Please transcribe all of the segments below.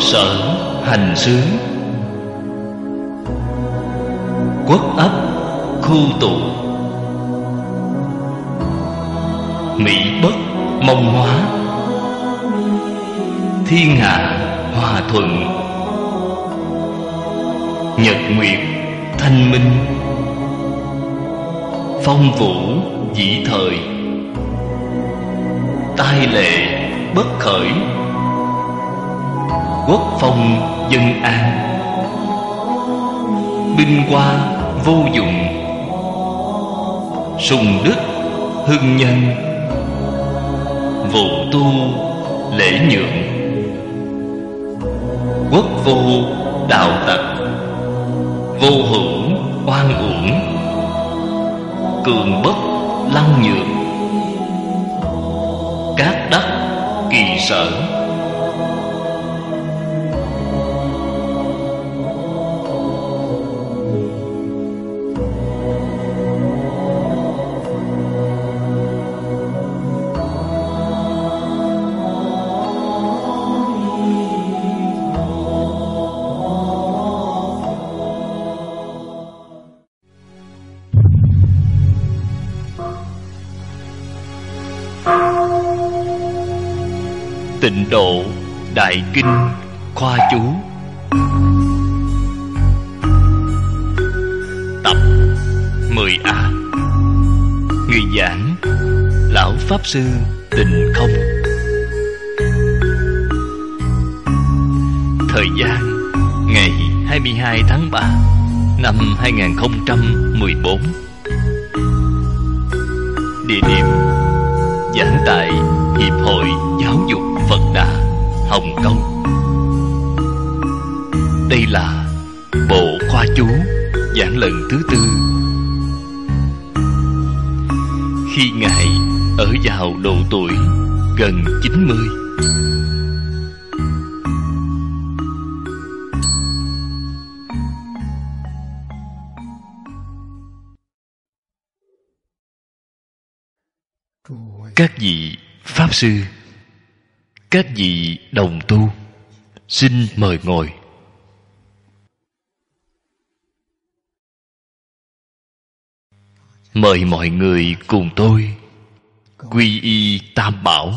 sở hành xướng, quốc ấp khu tụ, mỹ bất mông hóa, thiên hạ hòa thuận, nhật nguyệt thanh minh, phong vũ dĩ thời, tai lệ bất khởi, quốc phong dân an, binh hoa vô dụng, sùng đức hưng nhân, vụ tu lễ nhượng, quốc vô đạo tặc, vô hữu oan uổng, cường bất lăng nhượng, cát đắc kỳ sở. Tịnh độ đại kinh khoa chú tập 10A. Người giảng Lão Pháp Sư Tịnh Không. Thời gian ngày 22 tháng 3 năm 2014. Địa điểm giảng tại Hiệp hội Giáo dục Phật Đà, Hồng Kông. Đây là bộ khoa chú giảng lần thứ 4. Khi Ngài ở vào độ tuổi gần 90, các vị Pháp Sư, các vị đồng tu, xin mời ngồi. Mời mọi người cùng tôi quy y Tam Bảo.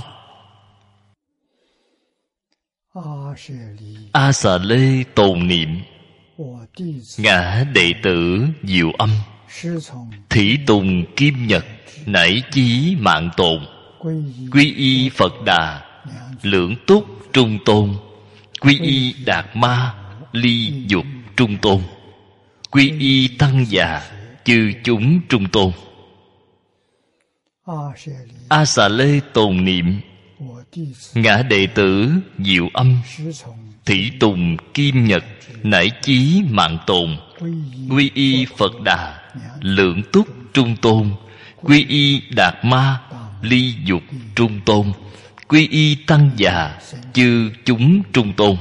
A Xà Lê tồn niệm, ngã đệ tử Diệu Âm, thủy tùng kim nhật, nảy chí mạng tồn, quy y Phật Đà, lưỡng túc trung tôn, quy y Đạt Ma, ly dục trung tôn, quy y Tăng già, chư chúng trung tôn. A Xà Lê tồn niệm, ngã đệ tử Diệu Âm, thủy tùng kim nhật, nảy chí mạng tồn, quy y Phật Đà, lưỡng túc trung tôn, quy y Đạt Ma, ly dục trung tôn, quy y Tăng già, chư chúng trung tôn.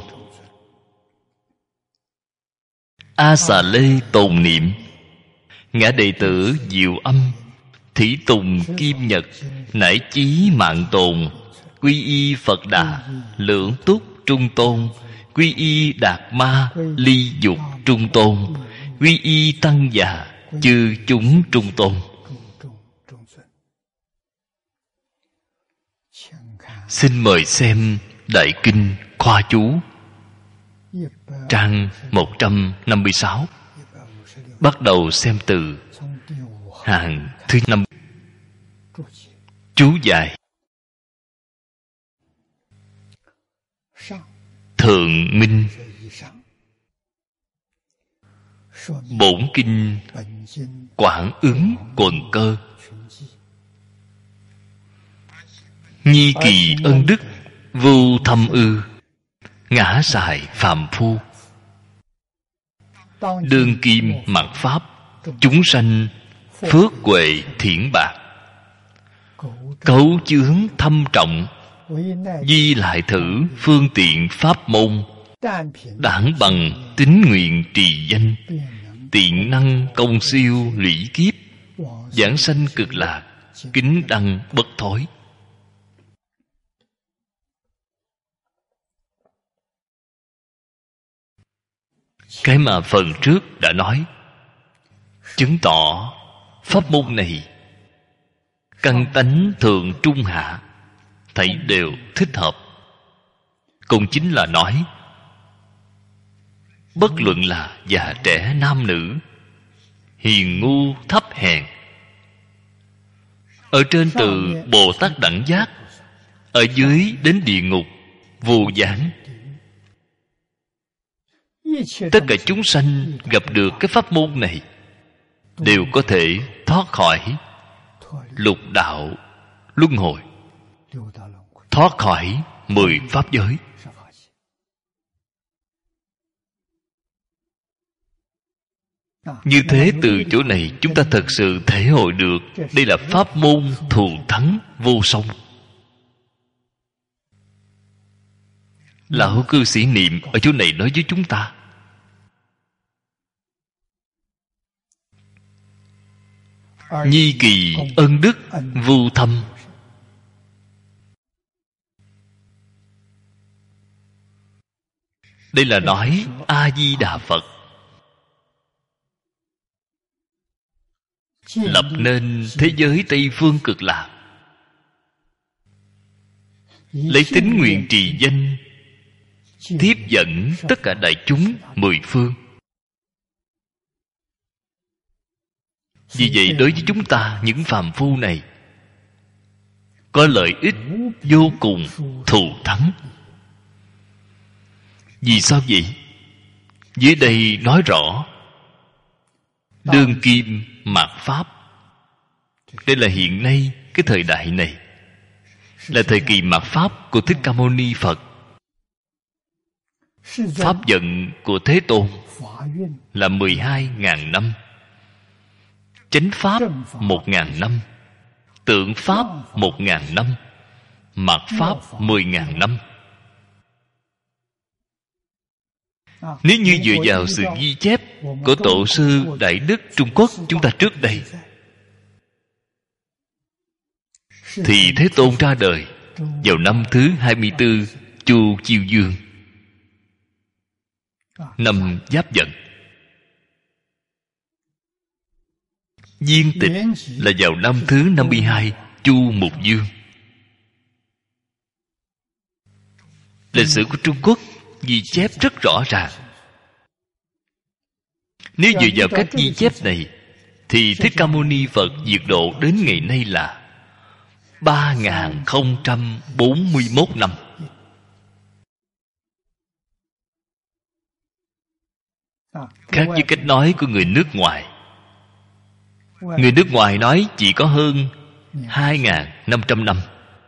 A Xà Lê tồn niệm, ngã đệ tử Diệu Âm, thủy tùng kim nhật, nảy chí mạng tồn, quy y Phật Đà, lưỡng túc trung tôn, quy y Đạt Ma, ly dục trung tôn, quy y Tăng già, chư chúng trung tôn. Xin mời xem Đại Kinh Khoa Chú, trang 156. Bắt đầu xem từ hàng thứ 5. Chú giải: Thượng Minh, bổn kinh Quảng ứng quần cơ, nhi kỳ ân đức vô thâm ư, ngã sài phàm phu, đương kim mạt pháp, chúng sanh phước huệ thiển bạc, cấu chướng thâm trọng, di lại thử phương tiện pháp môn, đảng bằng tín nguyện trì danh, tiện năng công siêu lũy kiếp, giảng sanh cực lạc, kính đăng bất thối. cái mà phần trước đã nói, chứng tỏ pháp môn này căn tánh thượng trung hạ thảy đều thích hợp. Cũng chính là nói, bất luận là già trẻ nam nữ, hiền ngu thấp hèn, ở trên từ Bồ Tát đẳng giác, ở dưới đến địa ngục vô gián, tất cả chúng sanh gặp được cái pháp môn này đều có thể thoát khỏi lục đạo luân hồi, thoát khỏi 10 pháp giới. Như thế từ chỗ này chúng ta thật sự thể hội được đây là pháp môn thù thắng vô song. Lão cư sĩ Niệm ở chỗ này nói với chúng ta, nhi kỳ ân đức vô thâm. Đây là nói A-di-đà Phật lập nên thế giới Tây Phương Cực Lạc, lấy tín nguyện trì danh tiếp dẫn tất cả đại chúng 10 phương. Vì vậy đối với chúng ta những phàm phu này có lợi ích vô cùng thù thắng. Vì sao vậy? Dưới đây nói rõ đương kim mạt pháp. Đây là hiện nay cái thời đại này là thời kỳ mạt pháp của Thích Ca Mâu Ni Phật. Pháp vận của Thế Tôn là 12.000 năm, chánh pháp 1.000 năm, tượng pháp 1.000 năm, mạt pháp 10.000 năm. Nếu như dựa vào sự ghi chép của Tổ sư Đại Đức Trung Quốc chúng ta trước đây, thì Thế Tôn ra đời vào năm thứ 24 Chu Chiêu Dương, năm Giáp Dần. Viên tịch là vào năm thứ 52 Chu Mục Dương. Lịch sử của Trung Quốc ghi chép rất rõ ràng. Nếu dựa vào cách ghi chép này thì Thích Ca Mâu Ni Phật diệt độ đến ngày nay là 3041 năm. Khác với cách nói của người nước ngoài. Người nước ngoài nói chỉ có hơn 2.500 năm,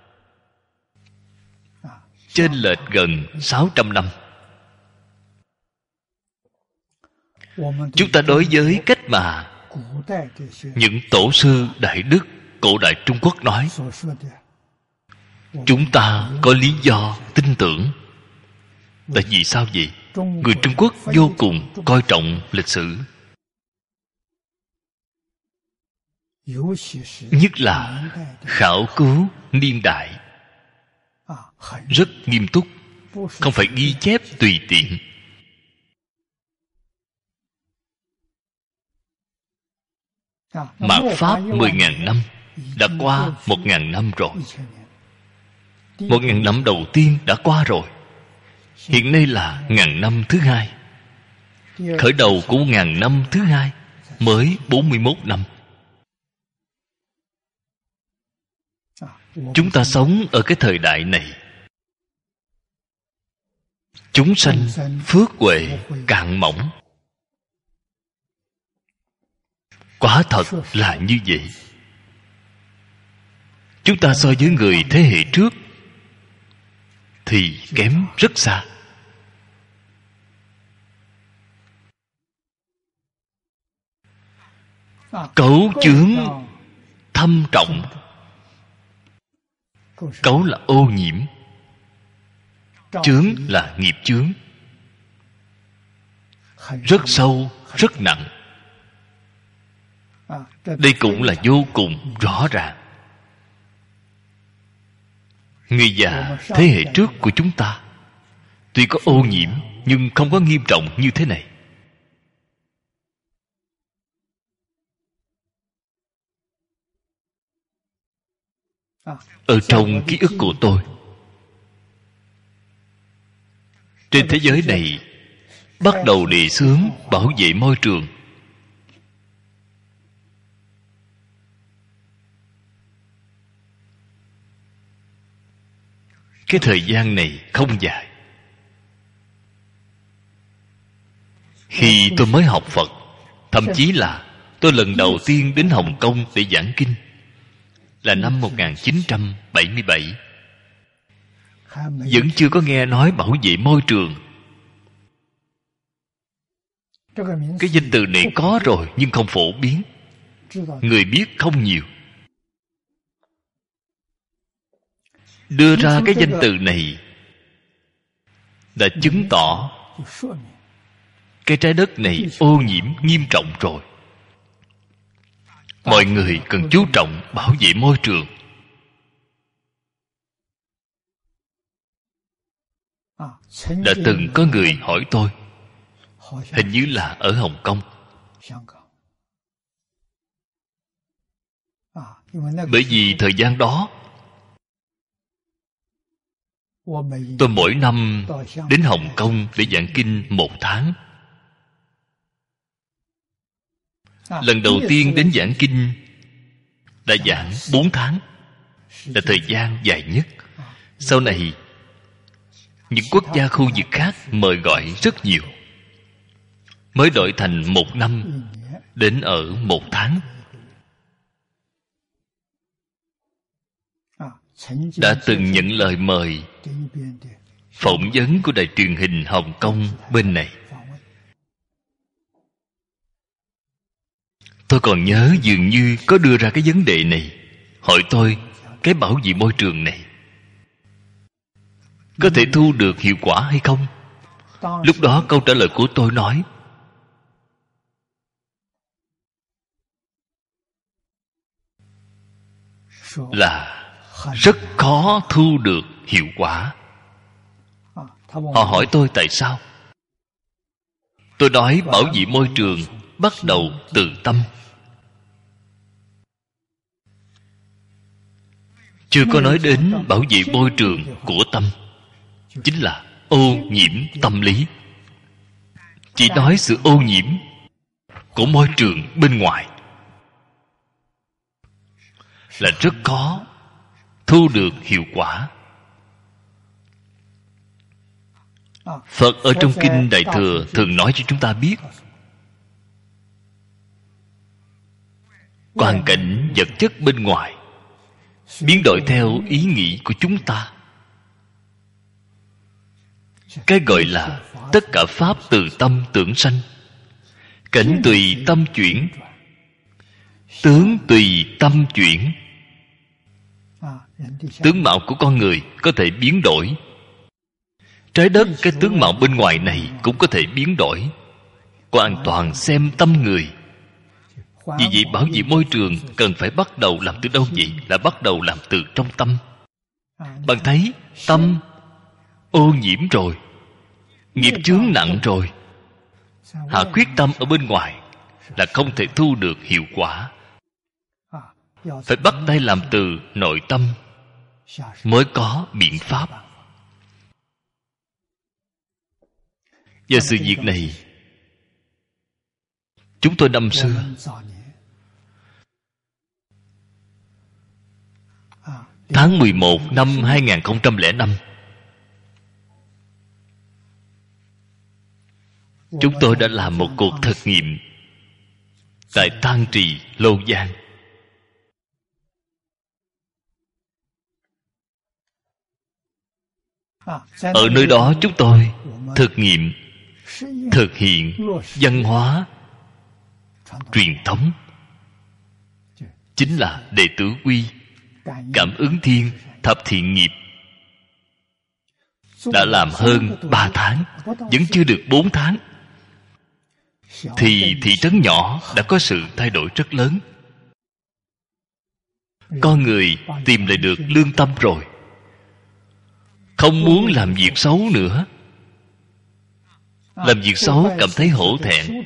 chênh lệch gần 600 năm. Chúng ta đối với cách mà những tổ sư Đại Đức cổ đại Trung Quốc nói, chúng ta có lý do tin tưởng. Tại vì sao vậy? Người Trung Quốc vô cùng coi trọng lịch sử, nhất là khảo cứu niên đại, rất nghiêm túc, không phải ghi chép tùy tiện. Mạt pháp 10.000 năm đã qua 1.000 năm rồi. 1.000 năm đầu tiên đã qua rồi. Hiện nay là 1.000 năm thứ hai. Khởi đầu của 1.000 năm thứ hai mới 41 năm. Chúng ta sống ở cái thời đại này, chúng sanh phước huệ cạn mỏng. Quả thật là như vậy. Chúng ta so với người thế hệ trước thì kém rất xa. Cấu chướng thâm trọng. Cấu là ô nhiễm, chướng là nghiệp chướng, rất sâu, rất nặng. Đây cũng là vô cùng rõ ràng. Người già thế hệ trước của chúng ta tuy có ô nhiễm nhưng không có nghiêm trọng như thế này. ở trong ký ức của tôi. Trên thế giới này bắt đầu đề xướng bảo vệ môi trường. Cái thời gian này không dài. Khi tôi mới học Phật, thậm chí là tôi lần đầu tiên đến Hồng Kông để giảng kinh là năm 1977. Vẫn chưa có nghe nói bảo vệ môi trường. Cái danh từ này có rồi nhưng không phổ biến. Người biết không nhiều. Đưa ra cái danh từ này đã chứng tỏ cái trái đất này ô nhiễm nghiêm trọng rồi. Mọi người cần chú trọng bảo vệ môi trường. Đã từng có người hỏi tôi, hình như là ở Hồng Kông, bởi vì thời gian đó tôi mỗi năm đến Hồng Kông để giảng kinh 1 tháng. Lần đầu tiên đến giảng kinh đã giảng 4 tháng, là thời gian dài nhất. Sau này những quốc gia khu vực khác mời gọi rất nhiều, mới đổi thành 1 năm đến ở 1 tháng. Đã từng nhận lời mời phỏng vấn của đài truyền hình Hồng Kông bên này. Tôi còn nhớ dường như có đưa ra cái vấn đề này, hỏi tôi cái bảo vệ môi trường này có thể thu được hiệu quả hay không. Lúc đó câu trả lời của tôi nói là rất khó thu được hiệu quả. Họ hỏi tôi tại sao. Tôi nói bảo vệ môi trường bắt đầu từ tâm. Chưa có nói đến bảo vệ môi trường của tâm, chính là ô nhiễm tâm lý. Chỉ nói sự ô nhiễm của môi trường bên ngoài là rất khó thu được hiệu quả. Phật ở trong Kinh Đại Thừa thường nói cho chúng ta biết, hoàn cảnh vật chất bên ngoài biến đổi theo ý nghĩ của chúng ta. Cái gọi là tất cả pháp từ tâm tưởng sanh, cảnh tùy tâm chuyển, tướng tùy tâm chuyển. Tướng mạo của con người có thể biến đổi. Trái đất cái tướng mạo bên ngoài này cũng có thể biến đổi. Hoàn toàn xem tâm người. Vì vậy bảo vệ môi trường cần phải bắt đầu làm từ đâu vậy? Là bắt đầu làm từ trong tâm. Bạn thấy tâm ô nhiễm rồi, nghiệp chướng nặng rồi, hạ quyết tâm ở bên ngoài là không thể thu được hiệu quả. Phải bắt tay làm từ nội tâm mới có biện pháp. Và sự việc này chúng tôi năm xưa tháng 11 năm 2005, chúng tôi đã làm một cuộc thực nghiệm tại Tang Trì, Lô Giang. Ở nơi đó chúng tôi thực nghiệm, thực hiện văn hóa truyền thống, chính là đệ tử quy, cảm ứng thiên, thập thiện nghiệp. Đã làm hơn 3 tháng, vẫn chưa được 4 tháng thì thị trấn nhỏ đã có sự thay đổi rất lớn. Con người tìm lại được lương tâm rồi, không muốn làm việc xấu nữa. Làm việc xấu cảm thấy hổ thẹn.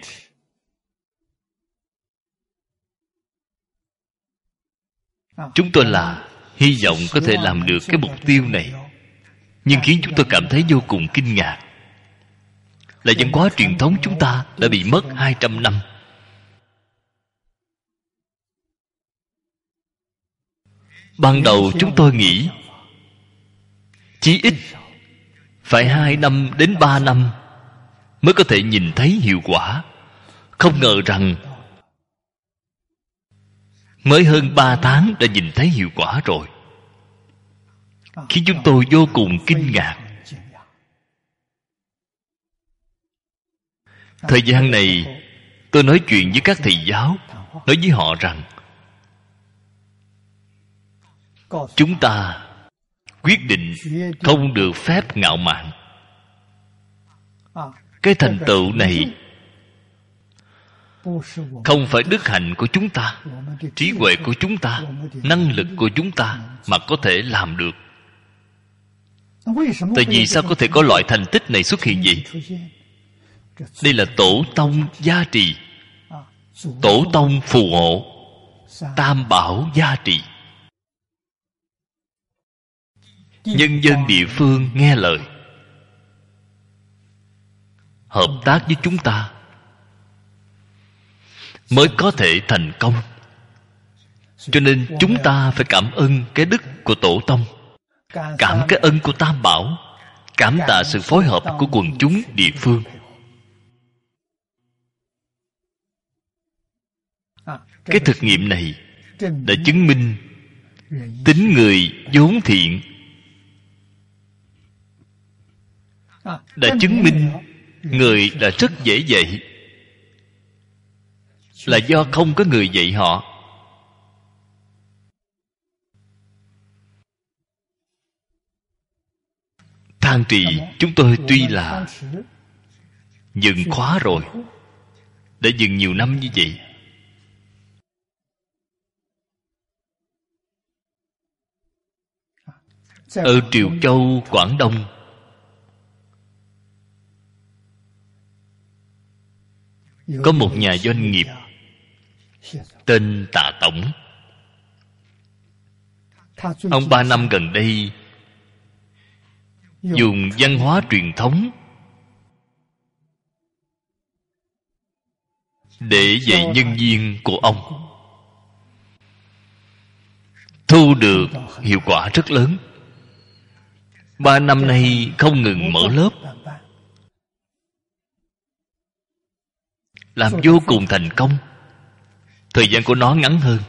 Chúng tôi là hy vọng có thể làm được cái mục tiêu này. Nhưng khiến chúng tôi cảm thấy vô cùng kinh ngạc là văn hóa truyền thống chúng ta đã bị mất 200 năm. Ban đầu chúng tôi nghĩ chí ít phải 2 năm đến 3 năm mới có thể nhìn thấy hiệu quả. Không ngờ rằng mới hơn 3 tháng đã nhìn thấy hiệu quả rồi, khiến chúng tôi vô cùng kinh ngạc. Thời gian này tôi nói chuyện với các thầy giáo, nói với họ rằng chúng ta quyết định không được phép ngạo mạn. Cái thành tựu này không phải đức hạnh của chúng ta, trí huệ của chúng ta, năng lực của chúng ta mà có thể làm được. Tại vì sao có thể có loại thành tích này xuất hiện vậy? Đây là tổ tông gia trì, tổ tông phù hộ, tam bảo gia trì. Nhân dân địa phương nghe lời, hợp tác với chúng ta mới có thể thành công. Cho nên chúng ta phải cảm ơn cái đức của tổ tông, cảm cái ân của tam bảo, cảm tạ sự phối hợp của quần chúng địa phương. Cái thực nghiệm này đã chứng minh tính người vốn thiện, đã chứng minh người là rất dễ dạy, là do không có người dạy họ. Thang Trì chúng tôi tuy là dừng khóa rồi, đã dừng nhiều năm như vậy, ở Triều Châu, Quảng Đông, có một nhà doanh nghiệp tên Tạ Tổng. Ông 3 năm gần đây dùng văn hóa truyền thống để dạy nhân viên của ông, thu được hiệu quả rất lớn. 3 năm nay không ngừng mở lớp, làm vô cùng thành công. Thời gian của nó ngắn hơn,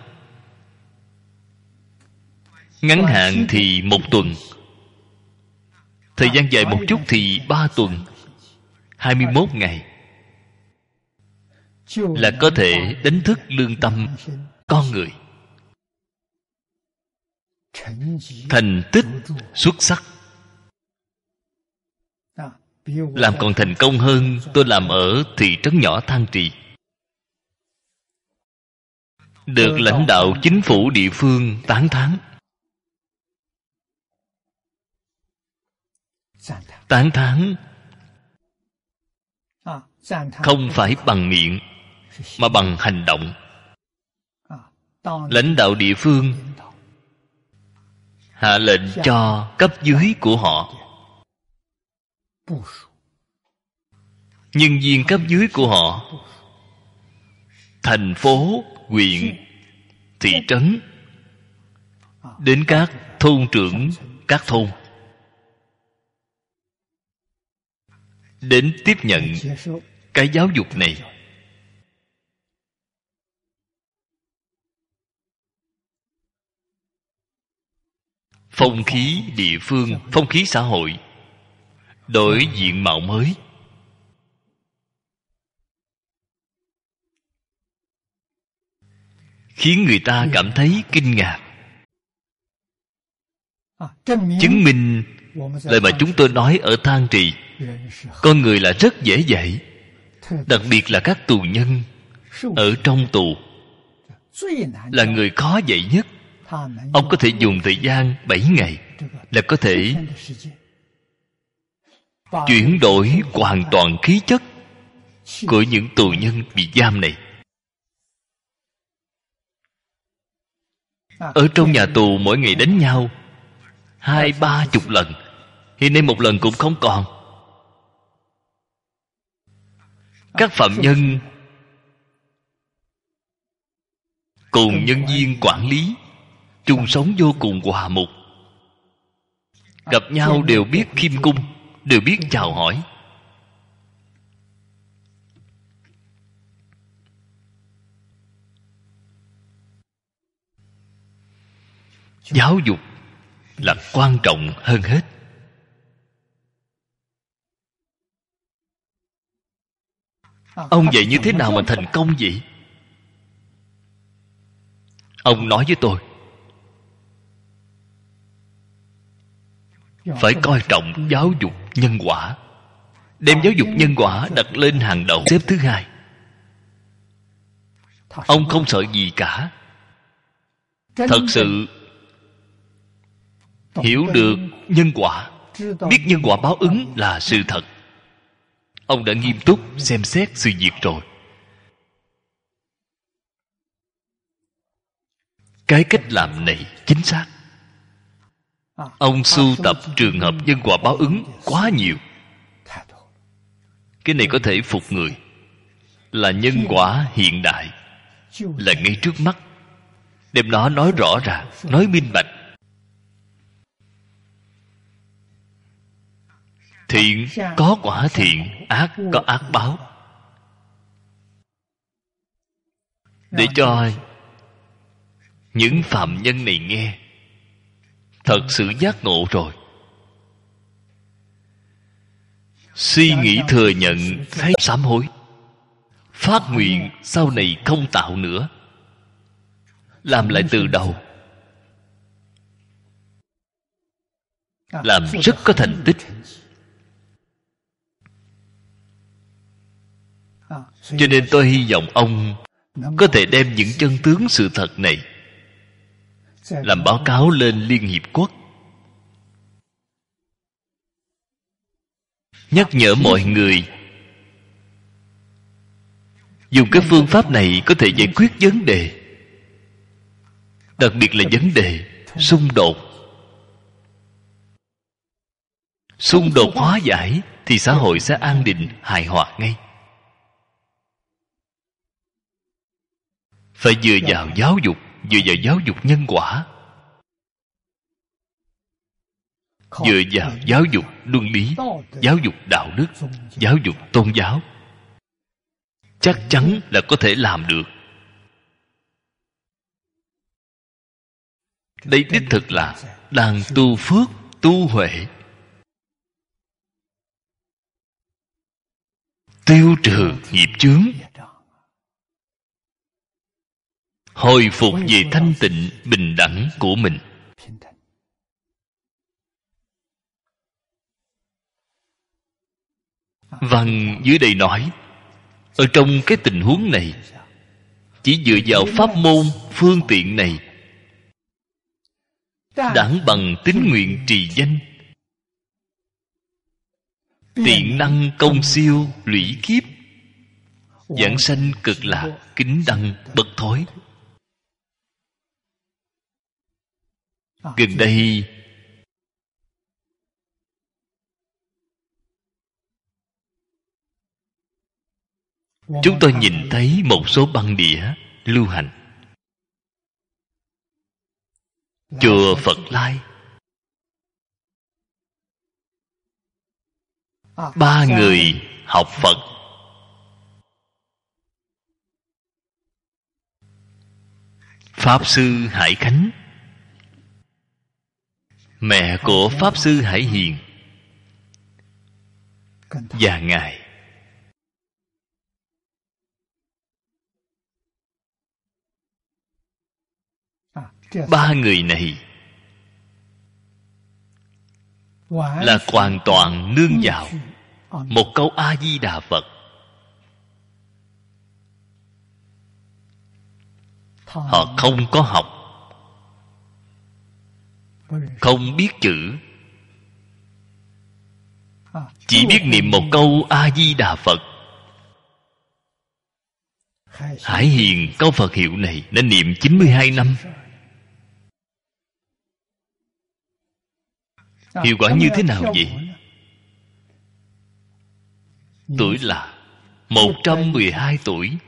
ngắn hạn thì 1 tuần, thời gian dài một chút thì 3 tuần, 21 ngày là có thể đánh thức lương tâm con người. Thành tích xuất sắc, làm còn thành công hơn tôi làm ở thị trấn nhỏ Thang Trì, được lãnh đạo chính phủ địa phương tán thán. Tán thán không phải bằng miệng mà bằng hành động. Lãnh đạo địa phương hạ lệnh cho cấp dưới của họ, nhân viên cấp dưới của họ, thành phố, huyện, thị trấn, đến các thôn trưởng các thôn, đến tiếp nhận cái giáo dục này. Phong khí địa phương, phong khí xã hội đổi diện mạo mới. Khiến người ta cảm thấy kinh ngạc. Chứng minh lời mà chúng tôi nói ở Thang Trì, con người là rất dễ dạy, đặc biệt là các tù nhân ở trong tù là người khó dạy nhất. Ông có thể dùng thời gian 7 ngày là có thể chuyển đổi hoàn toàn khí chất của những tù nhân bị giam này. Ở trong nhà tù mỗi ngày đánh nhau 20-30 lần. Hiện nay một lần cũng không còn. Các phạm nhân cùng nhân viên quản lý chung sống vô cùng hòa mục. Gặp nhau đều biết khiêm cung, đều biết chào hỏi. Giáo dục là quan trọng hơn hết. Ông dạy như thế nào mà thành công vậy? Ông nói với tôi, phải coi trọng giáo dục nhân quả. Đem giáo dục nhân quả đặt lên hàng đầu, xếp thứ hai. Ông không sợ gì cả. Thật sự hiểu được nhân quả, biết nhân quả báo ứng là sự thật. Ông đã nghiêm túc xem xét sự việc rồi. Cái cách làm này chính xác. Ông sưu tập trường hợp nhân quả báo ứng quá nhiều. Cái này có thể phục người. Là nhân quả hiện đại, là ngay trước mắt. Đem nó nói rõ ràng, nói minh bạch. Thiện có quả thiện, ác có ác báo. Để cho những phạm nhân này nghe, thật sự giác ngộ rồi, suy nghĩ thừa nhận, thấy sám hối, phát nguyện sau này không tạo nữa, làm lại từ đầu, làm rất có thành tích. Cho nên tôi hy vọng ông có thể đem những chân tướng sự thật này làm báo cáo lên Liên Hiệp Quốc, nhắc nhở mọi người dùng cái phương pháp này có thể giải quyết vấn đề, đặc biệt là vấn đề xung đột. Xung đột hóa giải thì xã hội sẽ an định, hài hòa ngay. Phải dựa vào giáo dục, dựa vào giáo dục nhân quả, dựa vào giáo dục luân lý, giáo dục đạo đức, giáo dục tôn giáo, chắc chắn là có thể làm được. Đây đích thực là đang tu phước, tu huệ, tiêu trừ nghiệp chướng, hồi phục về thanh tịnh bình đẳng của mình. Văn dưới đây nói, ở trong cái tình huống này, chỉ dựa vào pháp môn phương tiện này, đẳng bằng tín nguyện trì danh, tiện năng công siêu lũy kiếp, giảng sanh cực lạc kính đăng bất thối. Gần đây chúng tôi nhìn thấy một số băng đĩa lưu hành. Chùa Phật Lai, 3 người học Phật. Pháp Sư Hải Khánh, mẹ của Pháp Sư Hải Hiền và Ngài. Ba người này là hoàn toàn nương vào một câu A Di Đà Phật. Họ không có học, không biết chữ, chỉ biết niệm một câu A Di Đà Phật. Hải Hiền câu Phật hiệu này đã niệm 92 năm. Hiệu quả như thế nào vậy? Tuổi là 112 tuổi.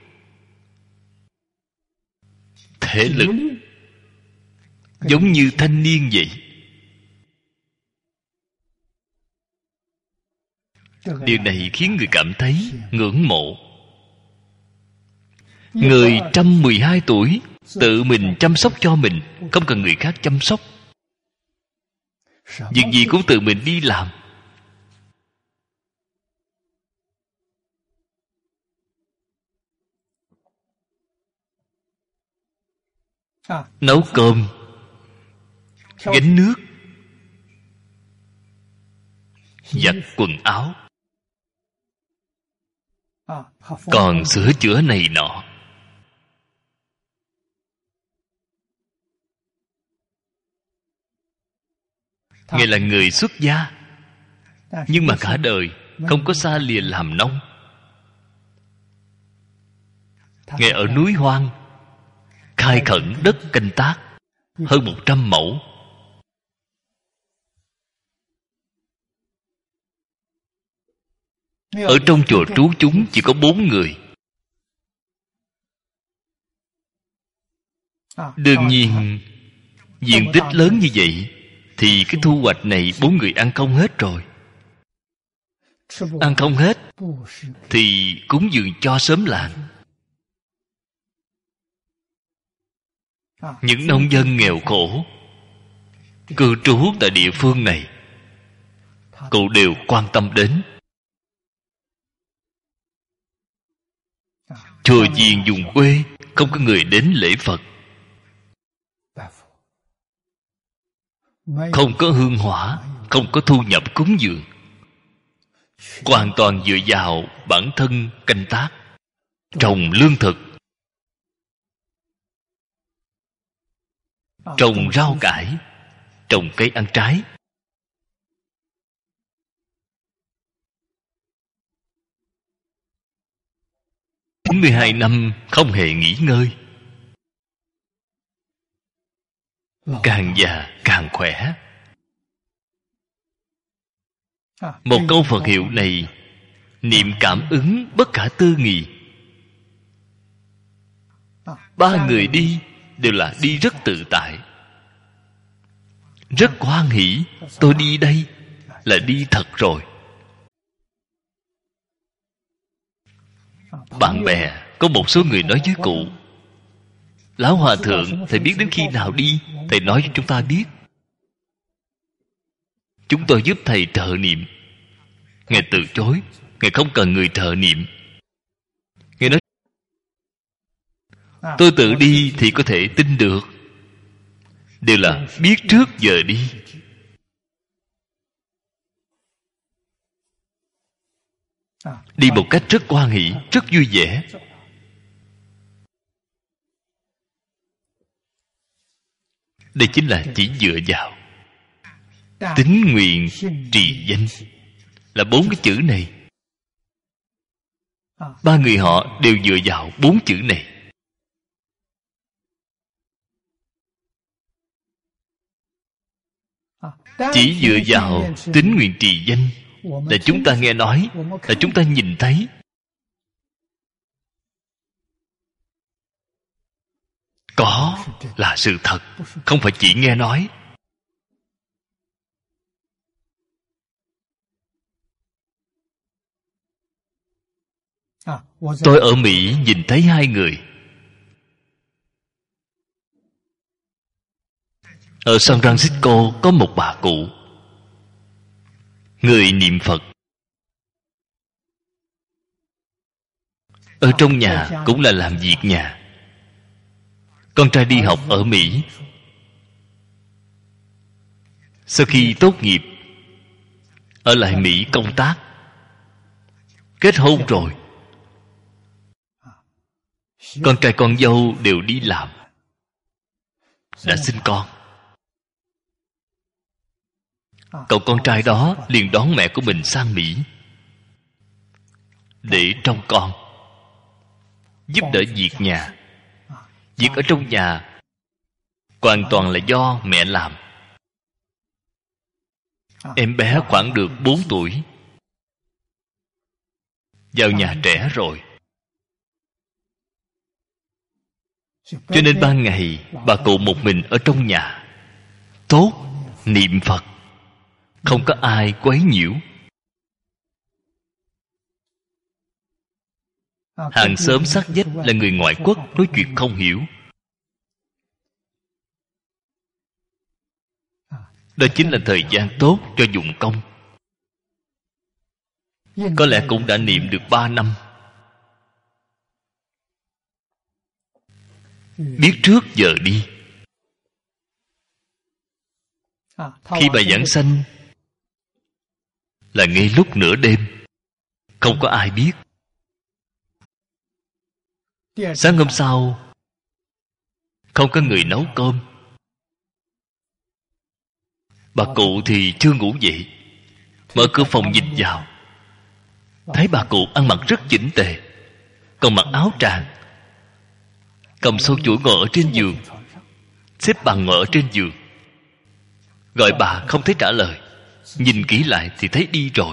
Thể lực giống như thanh niên vậy. Điều này khiến người cảm thấy ngưỡng mộ. Người 112 tuổi tự mình chăm sóc cho mình, không cần người khác chăm sóc. Việc gì cũng tự mình đi làm. Nấu cơm, gánh nước, giặt quần áo, còn sửa chữa này nọ. Ngài là người xuất gia, nhưng mà cả đời không có xa lìa làm nông. Ngài ở núi hoang khai khẩn đất canh tác hơn 100 mẫu. Ở trong chùa trú chúng chỉ có 4 người. Đương nhiên, diện tích lớn như vậy thì cái thu hoạch này 4 người ăn không hết rồi. Ăn không hết thì cúng dường cho xóm làng. Những nông dân nghèo khổ cư trú tại địa phương này, cụ đều quan tâm đến. Chùa chiền vùng quê không có người đến lễ Phật, không có hương hỏa, không có thu nhập cúng dường, hoàn toàn dựa vào bản thân canh tác, trồng lương thực, trồng rau cải, trồng cây ăn trái. Đến 12 năm không hề nghỉ ngơi. Càng già càng khỏe. Một câu Phật hiệu này niệm cảm ứng bất khả tư nghị. 3 người đi đều là đi rất tự tại, rất hoan hỷ. Tôi đi đây là đi thật rồi. Bạn bè có một số người nói với cụ: Lão Hòa Thượng, thầy biết đến khi nào đi? Thầy nói cho chúng ta biết. Chúng tôi giúp thầy trợ niệm. Ngài từ chối. Ngài không cần người trợ niệm. Ngài nói tôi tự đi thì có thể tin được. Đều là biết trước giờ đi. Đi một cách rất hoan hỷ, rất vui vẻ. Đây chính là chỉ dựa vào tín nguyện trì danh, là 4 cái chữ này. 3 người họ đều dựa vào 4 chữ này. Chỉ dựa vào tín nguyện trì danh là chúng ta nghe nói, là chúng ta nhìn thấy. Có là sự thật, không phải chỉ nghe nói. Tôi ở Mỹ nhìn thấy 2 người. Ở San Francisco có một bà cụ, người niệm Phật. Ở trong nhà cũng là làm việc nhà. Con trai đi học ở Mỹ. Sau khi tốt nghiệp, ở lại Mỹ công tác. Kết hôn rồi, con trai con dâu đều đi làm, đã sinh con. Cậu con trai đó liền đón mẹ của mình sang Mỹ để trông con, giúp đỡ việc nhà. Việc ở trong nhà hoàn toàn là do mẹ làm. Em bé khoảng được 4 tuổi, vào nhà trẻ rồi. Cho nên ban ngày bà cụ một mình ở trong nhà, tốt niệm Phật, không có ai quấy nhiễu. Hàng xóm sát vách là người ngoại quốc, nói chuyện không hiểu. Đó chính là thời gian tốt cho dụng công. Có lẽ cũng đã niệm được 3 năm. Biết trước giờ đi. Khi bà giảng sanh là ngay lúc nửa đêm, không có ai biết. Sáng hôm sau không có người nấu cơm. Bà cụ thì chưa ngủ dậy, mở cửa phòng nhìn vào, thấy bà cụ ăn mặc rất chỉnh tề, còn mặc áo tràng, cầm sâu chuỗi ngồi ở trên giường, xếp bằng ngồi ở trên giường. Gọi bà không thấy trả lời, nhìn kỹ lại thì thấy đi rồi.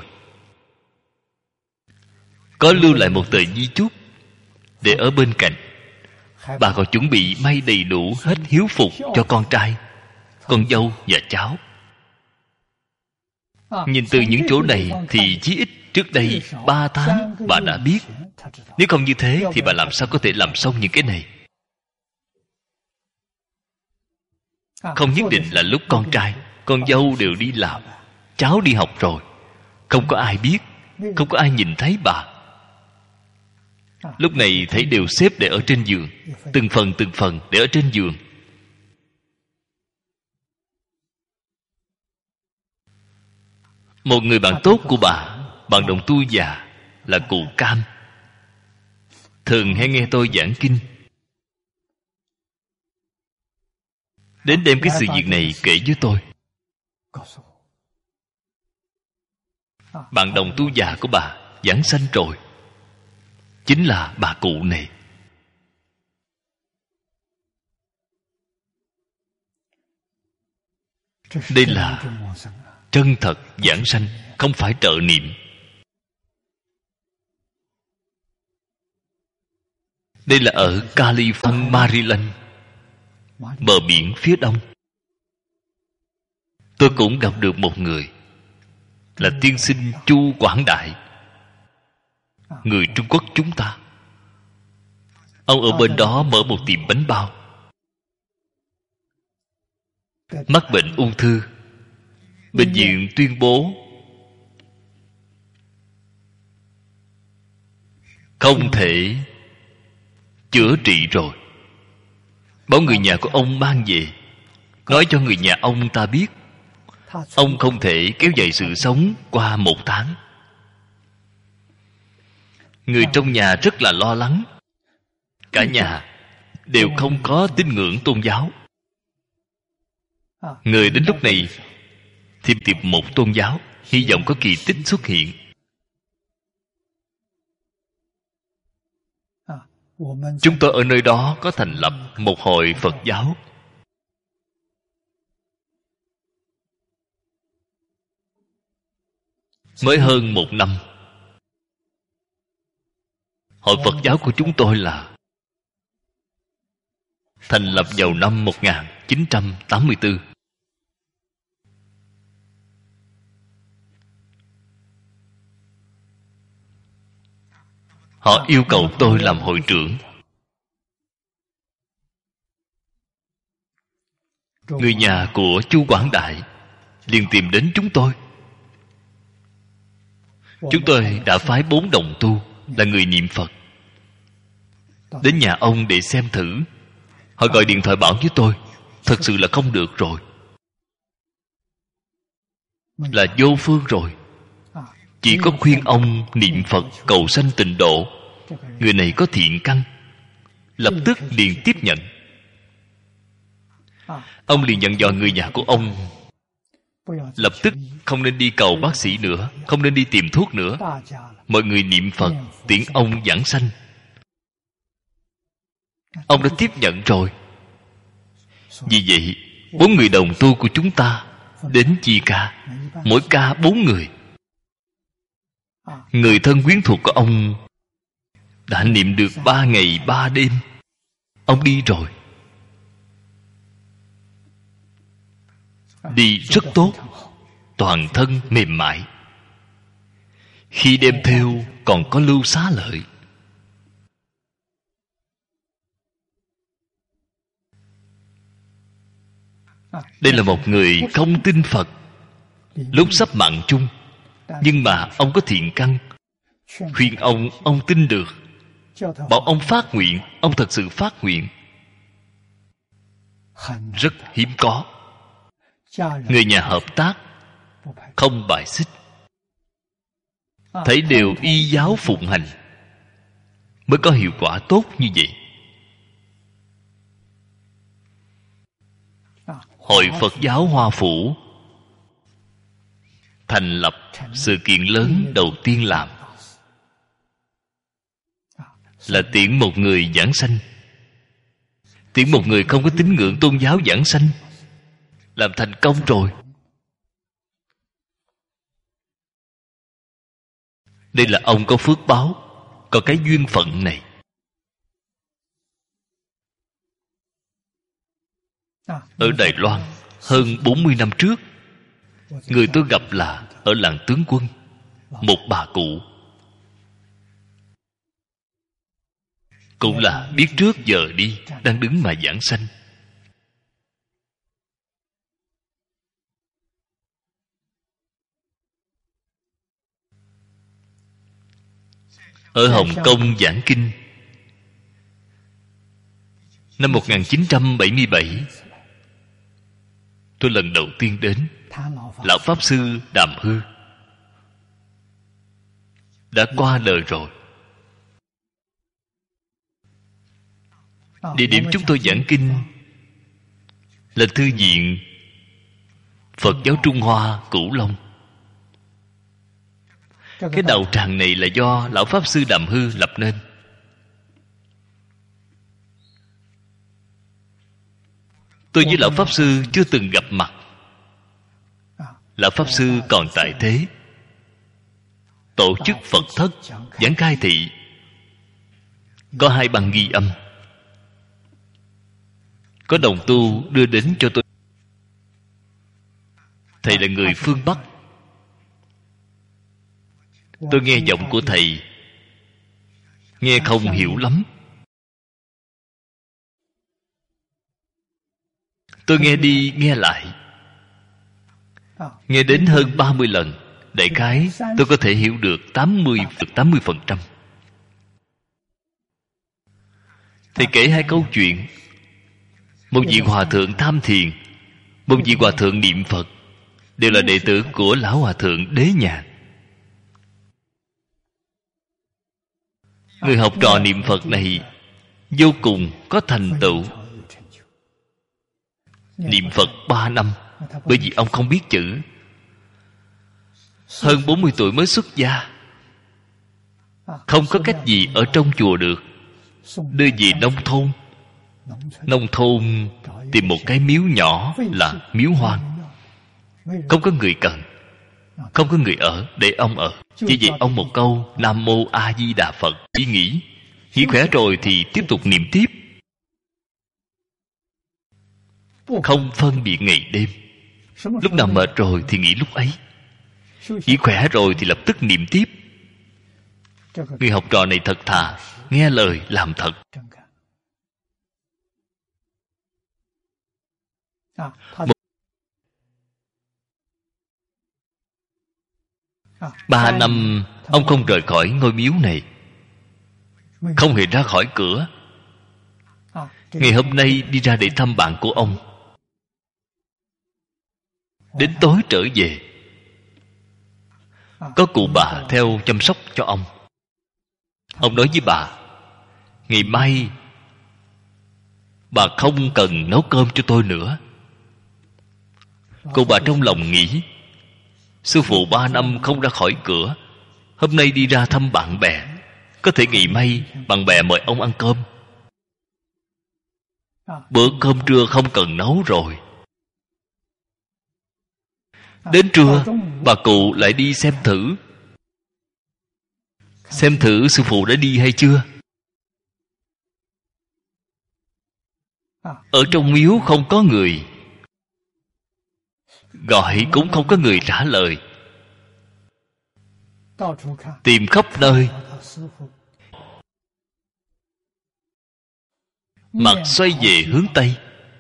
Có lưu lại một tờ di chúc để ở bên cạnh. Bà còn chuẩn bị may đầy đủ hết hiếu phục cho con trai, con dâu và cháu. Nhìn từ những chỗ này thì chí ít trước đây 3 tháng bà đã biết. Nếu không như thế thì bà làm sao có thể làm xong những cái này? Không nhất định là lúc con trai, con dâu đều đi làm, cháu đi học rồi, không có ai biết, không có ai nhìn thấy bà. Lúc này thấy đều xếp để ở trên giường, từng phần để ở trên giường. Một người bạn tốt của bà, bạn đồng tu già, là cụ Cam, thường hay nghe tôi giảng kinh. Đến đem cái sự việc này kể với tôi. Bạn đồng tu già của bà giảng sanh rồi, chính là bà cụ này. Đây là chân thật giảng sanh, không phải trợ niệm. Đây là ở California, Maryland, bờ biển phía đông. Tôi cũng gặp được một người, là tiên sinh Chu Quảng Đại, người Trung Quốc chúng ta. Ông ở bên đó mở một tiệm bánh bao. Mắc bệnh ung thư, bệnh viện tuyên bố không thể chữa trị rồi. Bảo người nhà của ông mang về, nói cho người nhà ông ta biết ông không thể kéo dài sự sống qua 1 tháng. Người trong nhà rất là lo lắng. Cả nhà đều không có tín ngưỡng tôn giáo. Người đến lúc này thì tìm một tôn giáo, hy vọng có kỳ tích xuất hiện. Chúng tôi ở nơi đó có thành lập một hội Phật giáo. Mới hơn 1 năm. Hội Phật giáo của chúng tôi là thành lập vào năm 1984. Họ yêu cầu tôi làm hội trưởng. Người nhà của Chu Quảng Đại liền tìm đến chúng tôi. Chúng tôi đã phái 4 đồng tu là người niệm Phật đến nhà ông để xem thử. Họ gọi điện thoại bảo với tôi, thật sự là không được rồi, là vô phương rồi. Chỉ có khuyên ông niệm Phật cầu sanh tịnh độ. Người này có thiện căn, lập tức liền tiếp nhận. Ông liền dặn dò người nhà của ông lập tức không nên đi cầu bác sĩ nữa, không nên đi tìm thuốc nữa. Mọi người niệm Phật tiễn ông giảng sanh. Ông đã tiếp nhận rồi. Vì vậy 4 người đồng tu của chúng ta đến chia ca. Mỗi ca 4 người. Người thân quyến thuộc của ông đã niệm được 3 ngày 3 đêm. Ông đi rồi. Đi rất tốt, toàn thân mềm mại. Khi đem theo còn có lưu xá lợi. Đây là một người không tin Phật, lúc sắp mạng chung, nhưng mà ông có thiện căn. Khuyên ông tin được. Bảo ông phát nguyện, ông thật sự phát nguyện. Rất hiếm có. Người nhà hợp tác, không bài xích, thấy đều y giáo phụng hành, mới có hiệu quả tốt như vậy. Hội Phật giáo Hoa Phủ thành lập sự kiện lớn đầu tiên làm là tiễn một người giảng sanh. Tiễn một người không có tín ngưỡng tôn giáo giảng sanh, làm thành công rồi. Đây là ông có phước báo, có cái duyên phận này. Ở Đài Loan, hơn 40 năm trước, người tôi gặp là ở làng Tướng Quân, một bà cụ. Cũng là biết trước giờ đi, đang đứng mà giảng sanh. Ở Hồng Kông giảng kinh. Năm 1977, tôi lần đầu tiên đến. Lão Pháp Sư Đàm Hư đã qua đời rồi. Địa điểm chúng tôi giảng kinh là Thư viện Phật giáo Trung Hoa Cửu Long. Cái đạo tràng này là do Lão Pháp Sư Đàm Hư lập nên. Tôi với Lão Pháp Sư chưa từng gặp mặt. Lão Pháp Sư còn tại thế, tổ chức Phật thất, giảng khai thị. Có 2 băng ghi âm. Có đồng tu đưa đến cho tôi. Thầy là người phương Bắc. Tôi nghe giọng của thầy, nghe không hiểu lắm. Tôi nghe đi nghe lại, nghe đến hơn 30 lần. Đại khái tôi có thể hiểu được 80%. Thầy kể 2 câu chuyện. Một vị hòa thượng tham thiền, một vị hòa thượng niệm Phật, đều là đệ tử của Lão Hòa Thượng Đế Nhàn. Người học trò niệm Phật này vô cùng có thành tựu. Niệm Phật 3 năm, bởi vì ông không biết chữ. Hơn 40 tuổi mới xuất gia, không có cách gì ở trong chùa được, đưa về nông thôn. Nông thôn tìm một cái miếu nhỏ là miếu hoang, không có người cần, không có người ở, để ông ở. Chỉ vì ông một câu Nam Mô A Di Đà Phật, ý nghĩ khỏe rồi thì tiếp tục niệm tiếp, không phân biệt ngày đêm. Lúc nào mệt rồi thì nghỉ lúc ấy, nghĩ khỏe rồi thì lập tức niệm tiếp. Người học trò này thật thà, nghe lời làm thật. 3 năm ông không rời khỏi ngôi miếu này, không hề ra khỏi cửa. Ngày hôm nay đi ra để thăm bạn của ông, đến tối trở về. Có cụ bà theo chăm sóc cho ông. Ông nói với bà, ngày mai bà không cần nấu cơm cho tôi nữa. Cụ bà trong lòng nghĩ, sư phụ 3 năm không ra khỏi cửa, hôm nay đi ra thăm bạn bè, có thể ngày mai bạn bè mời ông ăn cơm. Bữa cơm trưa không cần nấu rồi. Đến trưa, bà cụ lại đi xem thử. Xem thử sư phụ đã đi hay chưa. Ở trong miếu không có người, gọi cũng không có người trả lời. Tìm khắp nơi, mặt xoay về hướng Tây.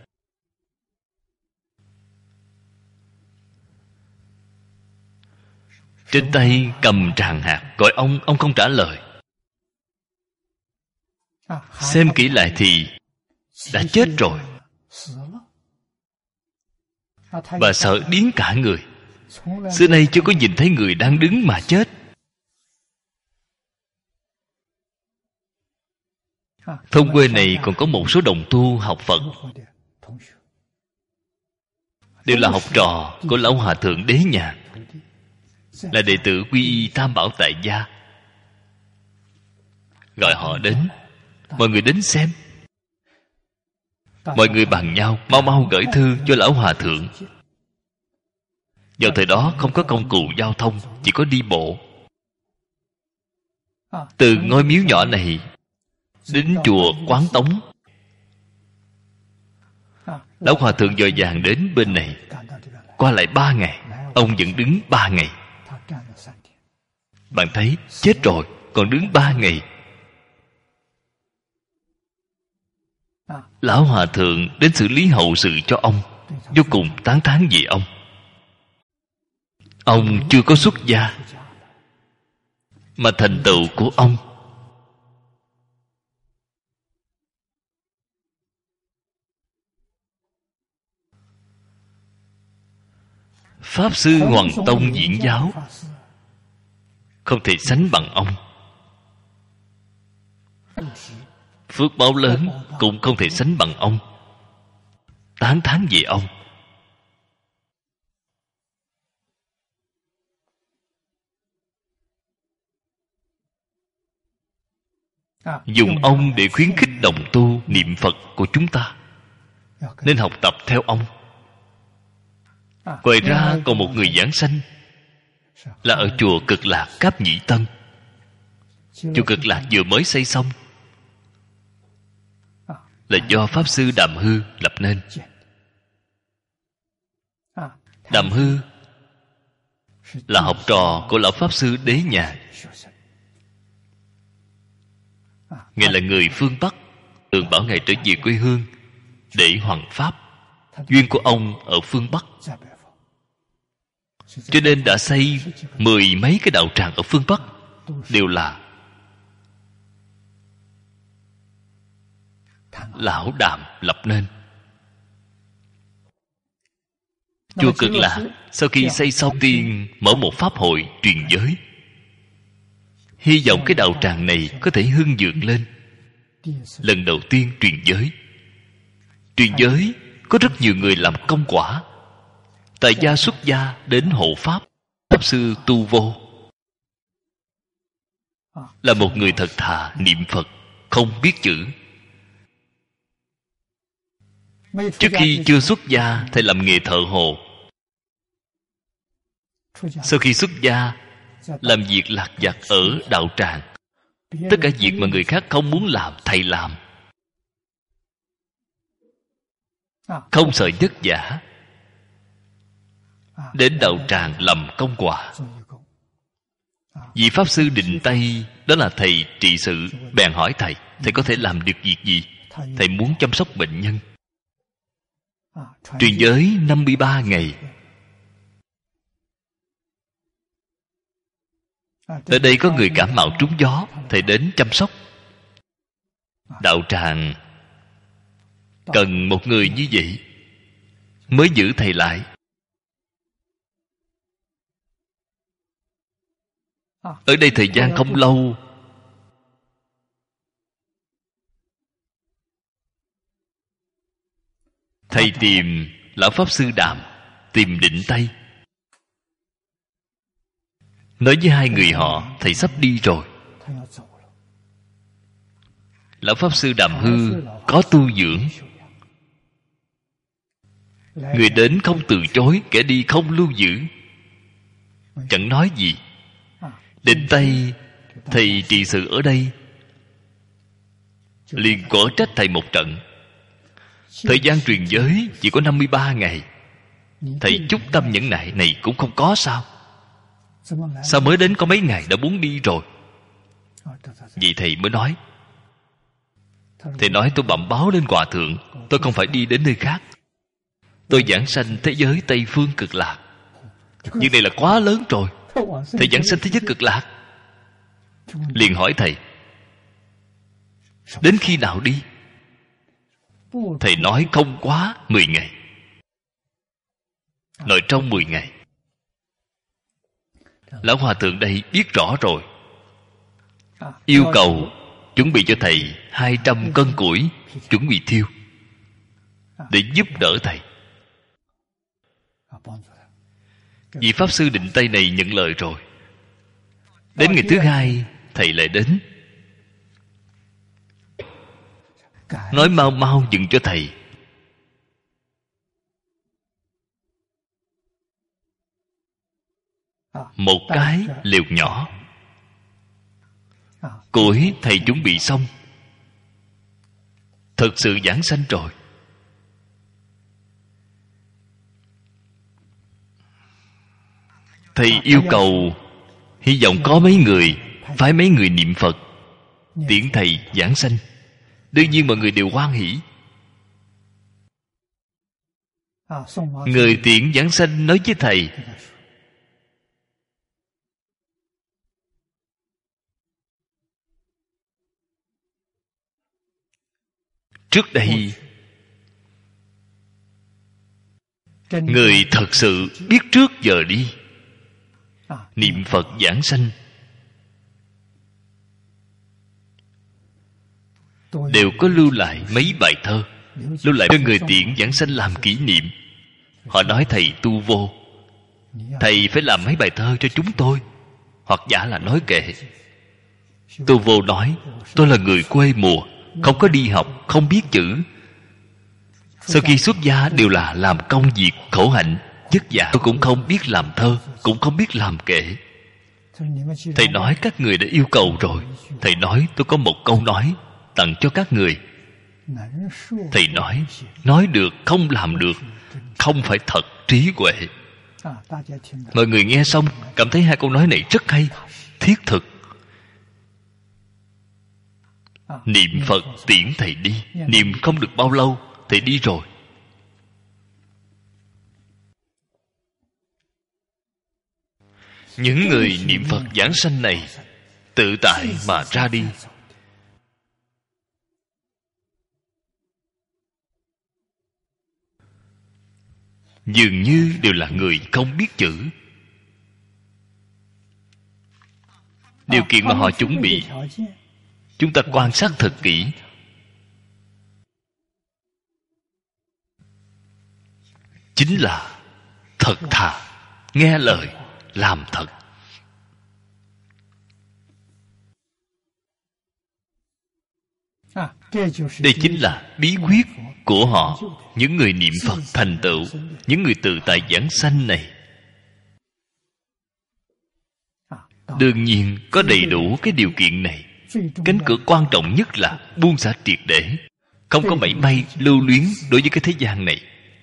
Trên tay cầm tràng hạt, gọi ông không trả lời. Xem kỹ lại thì đã chết rồi. Bà sợ điếng cả người. Xưa nay chưa có nhìn thấy người đang đứng mà chết. Thôn quê này còn có một số đồng tu học Phật, đều là học trò của Lão Hòa Thượng Đế Nhàn, là đệ tử quy y Tam Bảo tại gia. Gọi họ đến, mọi người đến xem. Mọi người bàn nhau mau mau gửi thư cho Lão Hòa Thượng. Vào thời đó không có công cụ giao thông, chỉ có đi bộ. Từ ngôi miếu nhỏ này đến chùa Quán Tống, Lão Hòa Thượng vội vàng đến bên này. Qua lại 3 ngày, ông vẫn đứng 3 ngày. Bạn thấy chết rồi còn đứng 3 ngày. Lão Hòa Thượng đến xử lý hậu sự cho ông, vô cùng tán thán về ông. Ông chưa có xuất gia, mà thành tựu của ông Pháp Sư Hoàng Tông diễn giáo không thể sánh bằng ông. Phước báo lớn cũng không thể sánh bằng ông. Tán thán về ông. Dùng ông để khuyến khích đồng tu niệm Phật của chúng ta, nên học tập theo ông. Ngoài ra còn một người giảng sanh là ở chùa Cực Lạc Cáp Nhĩ Tân. Chùa Cực Lạc vừa mới xây xong, là do Pháp Sư Đàm Hư lập nên. Đàm Hư là học trò của Lão Pháp Sư Đế Nhàn. Ngài là người phương Bắc, thường bảo Ngài trở về quê hương để hoằng Pháp. Duyên của ông ở phương Bắc, cho nên đã xây 10 mấy cái đạo tràng ở phương Bắc, đều là Lão Đàm lập nên. Chùa Cực Lạc sau khi xây xong tiên mở một pháp hội truyền giới, hy vọng cái đạo tràng này có thể hưng vượng lên. Lần đầu tiên truyền giới. Truyền giới có rất nhiều người làm công quả. Tại gia xuất gia đến hộ pháp. Pháp Sư Tu Vô là một người thật thà niệm Phật, không biết chữ. Trước khi chưa xuất gia, thầy làm nghề thợ hồ. Sau khi xuất gia, làm việc lặt vặt ở đạo tràng. Tất cả việc mà người khác không muốn làm, thầy làm. Không sợ vất vả. Đến đạo tràng làm công quả. Vị Pháp Sư Định Tây, đó là thầy trị sự, bèn hỏi thầy có thể làm được việc gì? Thầy muốn chăm sóc bệnh nhân. Truyền giới 53 ngày. Ở đây có người cảm mạo trúng gió, thầy đến chăm sóc. Đạo tràng cần một người như vậy mới giữ thầy lại. Ở đây thời gian không lâu, thầy tìm Lão Pháp Sư Đàm, tìm Định Tây, nói với hai người họ thầy sắp đi rồi. Lão Pháp Sư Đàm Hư có tu dưỡng, người đến không từ chối, kẻ đi không lưu giữ. chẳng nói gì. Định Tây thầy trị sự ở đây liền quở trách thầy một trận. Thời gian truyền giới chỉ có 53 ngày. Thầy chút tâm nhẫn nại này cũng không có sao? Sao mới đến có mấy ngày đã muốn đi rồi? Vì thầy mới nói. Thầy nói tôi bẩm báo lên Hòa Thượng, tôi không phải đi đến nơi khác. Tôi giảng sanh thế giới Tây Phương Cực Lạc. Việc này là quá lớn rồi. Thầy giảng sanh thế giới Cực Lạc. Liền hỏi thầy, đến khi nào đi? Thầy nói không quá 10 ngày. Nội trong 10 ngày. Lão Hòa Thượng đây biết rõ rồi, yêu cầu chuẩn bị cho thầy 200 cân củi, chuẩn bị thiêu để giúp đỡ thầy. Vị Pháp Sư Định Tây này nhận lời rồi. Đến ngày thứ hai thầy lại đến, nói mau mau dựng cho thầy một cái lều nhỏ. Củi thầy chuẩn bị xong, thật sự giảng sanh rồi. Thầy yêu cầu hy vọng có mấy người, phái mấy người niệm Phật tiễn thầy giảng sanh. Đương nhiên mọi người đều hoan hỉ. Người tiễn giảng sanh nói với thầy, trước đây người thật sự biết trước giờ đi niệm Phật giảng sanh, đều có lưu lại mấy bài thơ, lưu lại cho người tiễn giảng sanh làm kỷ niệm. Họ nói thầy tu vô, thầy phải làm mấy bài thơ cho chúng tôi, hoặc giả là nói kệ. Tu vô nói, tôi là người quê mùa, không có đi học, không biết chữ. Sau khi xuất gia đều là làm công việc khổ hạnh vất vả. Tôi cũng không biết làm thơ, cũng không biết làm kệ. Thầy nói các người đã yêu cầu rồi. Thầy nói tôi có một câu nói tặng cho các người. Thầy nói được không làm được, không phải thật trí huệ. Mọi người nghe xong cảm thấy hai câu nói này rất hay, thiết thực. Niệm Phật tiễn thầy đi. Niệm không được bao lâu thầy đi rồi. Những người niệm Phật giảng sanh này tự tại mà ra đi. Dường như đều là người không biết chữ. Điều kiện mà họ chuẩn bị, chúng ta quan sát thật kỹ. Chính là thật thà, nghe lời, làm thật. Đây chính là bí quyết của họ, những người niệm Phật thành tựu, những người tự tại giảng sanh này. Đương nhiên có đầy đủ cái điều kiện này. Cánh cửa quan trọng nhất là buông xả triệt để, không có mảy may lưu luyến đối với cái thế gian này.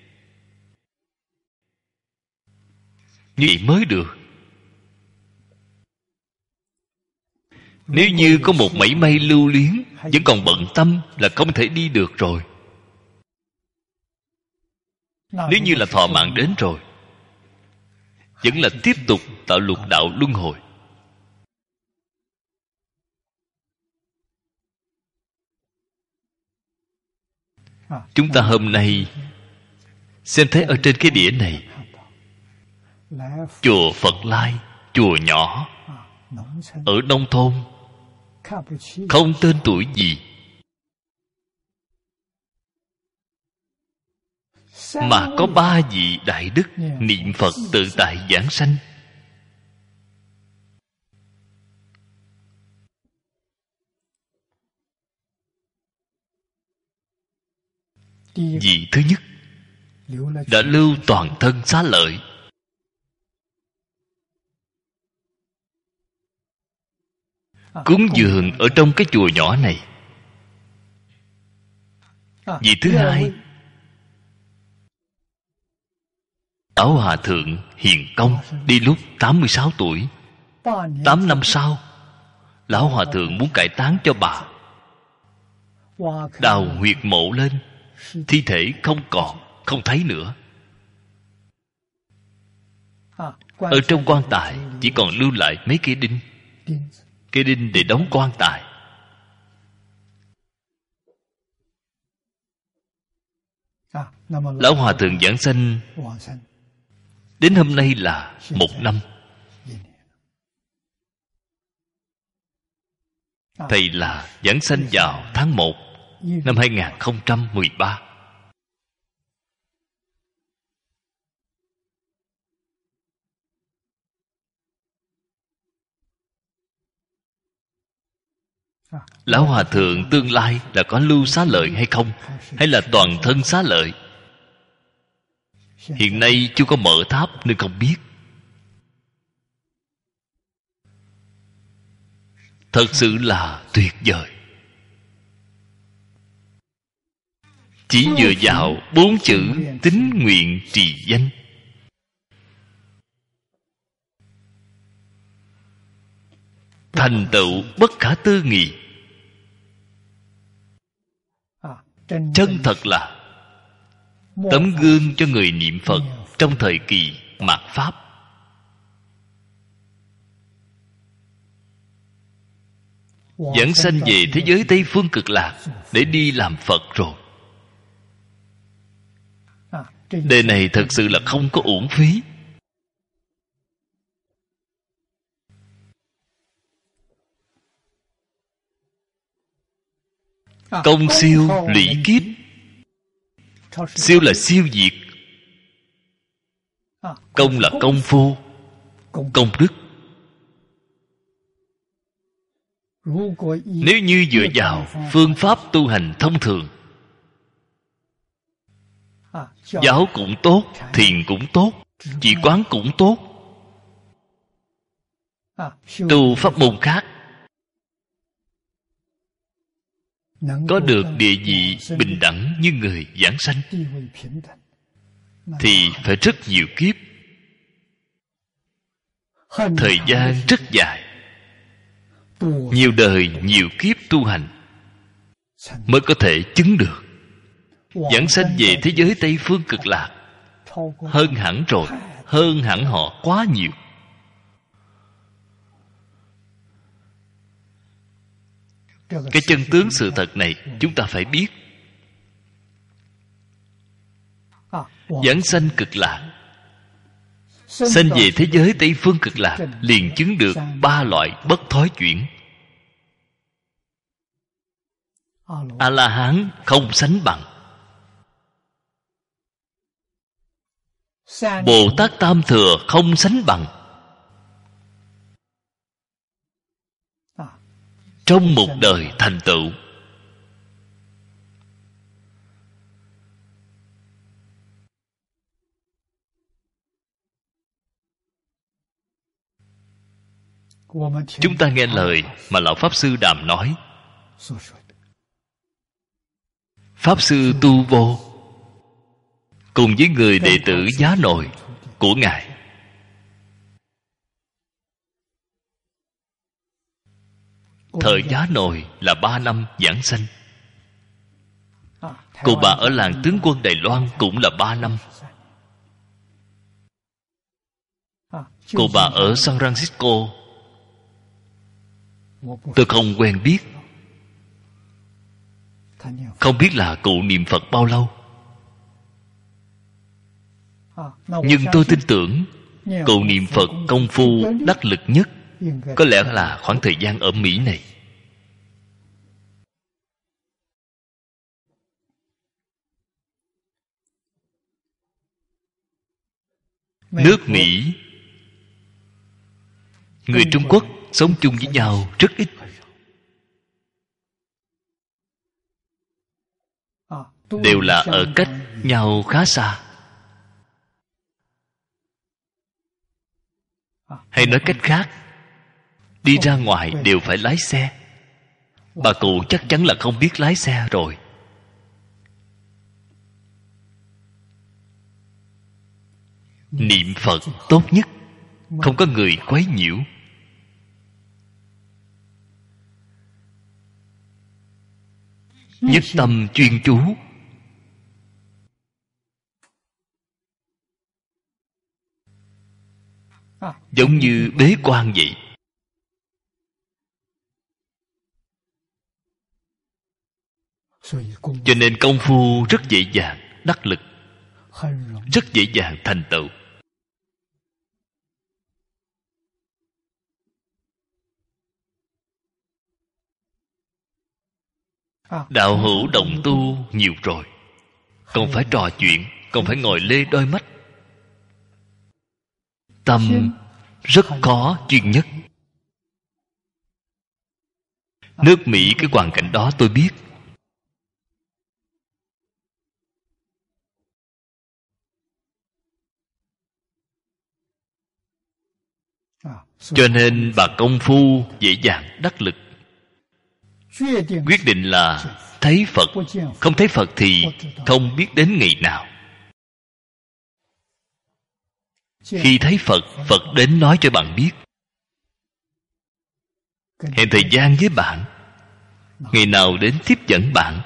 Như vậy mới được. Nếu như có một mảy may lưu luyến, vẫn còn bận tâm là không thể đi được rồi. Nếu như là thọ mạng đến rồi, vẫn là tiếp tục tạo lục đạo luân hồi. Chúng ta hôm nay xem thấy ở trên cái đĩa này, chùa Phật Lai, chùa nhỏ ở nông thôn, không tên tuổi gì, mà có 3 vị đại đức niệm Phật tự tại giảng sanh. Vị thứ nhất đã lưu toàn thân xá lợi, cúng dường ở trong cái chùa nhỏ này. Vị thứ hai, Lão Hòa Thượng Hiền Công đi lúc 86 tuổi. 8 năm sau, Lão Hòa Thượng muốn cải táng cho bà. Đào huyệt mộ lên, thi thể không còn, không thấy nữa. Ở trong quan tài chỉ còn lưu lại mấy cây đinh. Cây đinh để đóng quan tài. Lão Hòa Thượng giảng sanh đến hôm nay là 1 năm. Thầy là giảng sanh vào tháng 1 năm 2013. Lão Hòa Thượng tương lai là có lưu xá lợi hay không, hay là toàn thân xá lợi? Hiện nay chưa có mở tháp nên không biết. Thật sự là tuyệt vời. Chỉ dựa vào 4 chữ tín nguyện trì danh, thành tựu bất khả tư nghị. Chân thật là tấm gương cho người niệm Phật trong thời kỳ mạt Pháp. Giảng sanh về thế giới Tây Phương Cực Lạc để đi làm Phật rồi. Đề này thật sự là không có uổng phí. Công siêu lũy kiếp. Siêu là siêu diệt. Công là công phu, công đức. Nếu như dựa vào phương pháp tu hành thông thường, giáo cũng tốt, thiền cũng tốt, chỉ quán cũng tốt, tu pháp môn khác, có được địa vị bình đẳng như người giảng sanh, thì phải rất nhiều kiếp, thời gian rất dài, nhiều đời nhiều kiếp tu hành mới có thể chứng được. Giảng sanh về thế giới Tây Phương Cực Lạc hơn hẳn rồi, hơn hẳn họ quá nhiều. Cái chân tướng sự thật này chúng ta phải biết. Giảng sanh Cực Lạc, sanh về thế giới Tây Phương Cực Lạc, liền chứng được 3 loại bất thối chuyển. A-la-hán không sánh bằng. Bồ Tát Tam Thừa không sánh bằng. Trong một đời thành tựu. Chúng ta nghe lời mà Lão Pháp Sư Đàm nói. Pháp Sư Tu Vô cùng với người đệ tử Giá Nội của Ngài, thời Giá Nội là 3 năm giảng sanh. Cô bà ở làng tướng quân Đài Loan cũng là 3 năm. Cô bà ở San Francisco tôi không quen biết, không biết là cụ niệm Phật bao lâu. Nhưng tôi tin tưởng cụ niệm Phật công phu đắc lực nhất có lẽ là khoảng thời gian ở Mỹ này. Nước Mỹ, người Trung Quốc sống chung với nhau rất ít. Đều là ở cách nhau khá xa. Hay nói cách khác, Đi ra ngoài đều phải lái xe. Bà cụ chắc chắn là không biết lái xe rồi. Niệm Phật tốt nhất, không có người quấy nhiễu. Nhất tâm chuyên chú. Giống như bế quan vậy. Cho nên công phu rất dễ dàng đắc lực, rất dễ dàng thành tựu. Đạo hữu đồng tu nhiều rồi, còn phải trò chuyện, còn phải ngồi lê đôi mắt. Tâm rất khó chuyên nhất. Nước Mỹ cái hoàn cảnh đó tôi biết. Cho nên bà công phu dễ dàng đắc lực. Quyết định là thấy Phật, không thấy Phật thì không biết đến ngày nào. Khi thấy Phật, Phật đến nói cho bạn biết, hẹn thời gian với bạn, ngày nào đến tiếp dẫn bạn.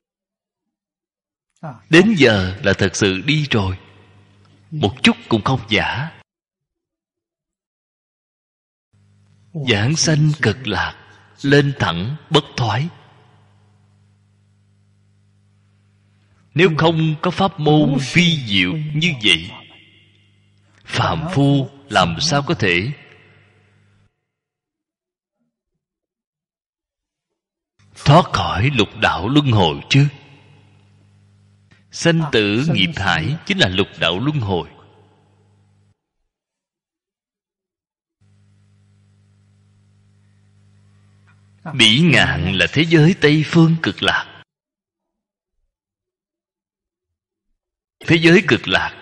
Đến giờ là thật sự đi rồi, một chút cũng không giả. Giảng sanh cực lạc, lên thẳng bất thoái. Nếu không có pháp môn phi diệu như vậy, phàm phu làm sao có thể thoát khỏi lục đạo luân hồi chứ? Sanh tử nghiệp hải chính là lục đạo luân hồi. Bỉ Ngạn là thế giới Tây phương cực lạc. Thế giới cực lạc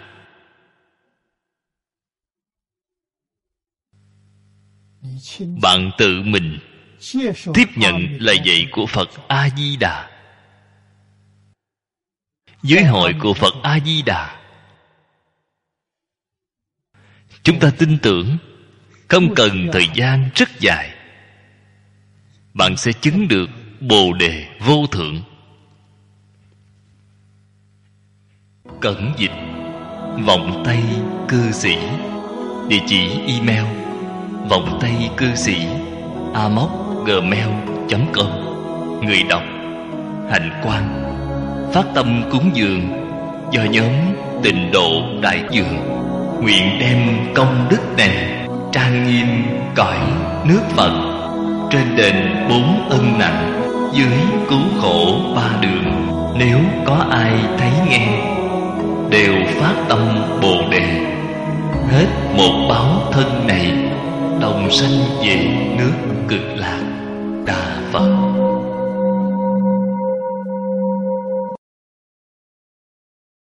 bạn tự mình tiếp nhận lời dạy của Phật A-di-đà, giới hội của Phật A-di-đà. Chúng ta tin tưởng, không cần thời gian rất dài, bạn sẽ chứng được Bồ Đề vô thượng. Cẩn dịch Vọng Tây Cư Sĩ. Địa chỉ email vọng tây cư sĩ amos@gmail.com. Người đọc Hạnh Quang. Phát tâm cúng dường do nhóm Tịnh Độ Đại Dường. Nguyện đem công đức này trang nghiêm cõi nước Phật, trên đền 4 ân nặng, dưới cứu khổ 3 đường. Nếu có ai thấy nghe, đều phát tâm Bồ Đề, hết một báo thân này, đồng sanh về nước Cực Lạc. Đà Phật.